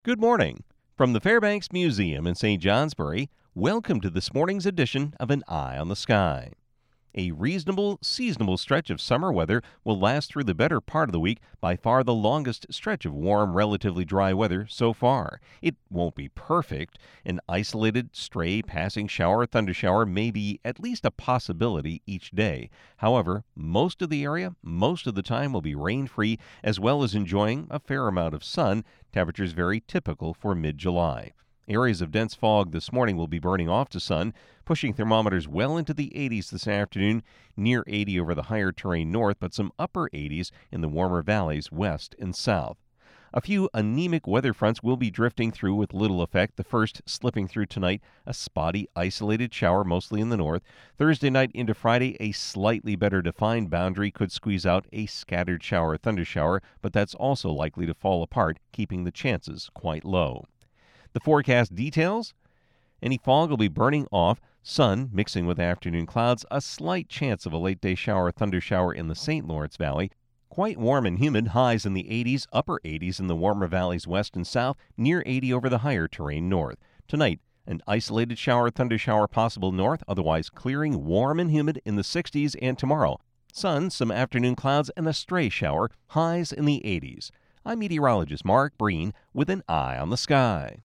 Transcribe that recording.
Good morning. From the Fairbanks Museum in St. Johnsbury, welcome to this morning's edition of An Eye on the Sky. A reasonable, seasonable stretch of summer weather will last through the better part of the week, by far the longest stretch of warm, relatively dry weather so far. It won't be perfect. An isolated, stray passing shower or thundershower may be at least a possibility each day. However, most of the area, most of the time, will be rain-free, as well as enjoying a fair amount of sun, temperatures very typical for mid-July. Areas of dense fog this morning will be burning off to sun, pushing thermometers well into the 80s this afternoon, near 80 over the higher terrain north, but some upper 80s in the warmer valleys west and south. A few anemic weather fronts will be drifting through with little effect, the first slipping through tonight, a spotty, isolated shower mostly in the north. Thursday night into Friday, a slightly better defined boundary could squeeze out a scattered shower or thundershower, but that's also likely to fall apart, keeping the chances quite low. The forecast details: any fog will be burning off, sun mixing with afternoon clouds, a slight chance of a late-day shower or thundershower in the St. Lawrence Valley. Quite warm and humid, highs in the 80s, upper 80s in the warmer valleys west and south, near 80 over the higher terrain north. Tonight, an isolated shower or thundershower possible north, otherwise clearing, warm and humid in the 60s, and tomorrow, sun, some afternoon clouds, and a stray shower, highs in the 80s. I'm meteorologist Mark Breen with An Eye on the Sky.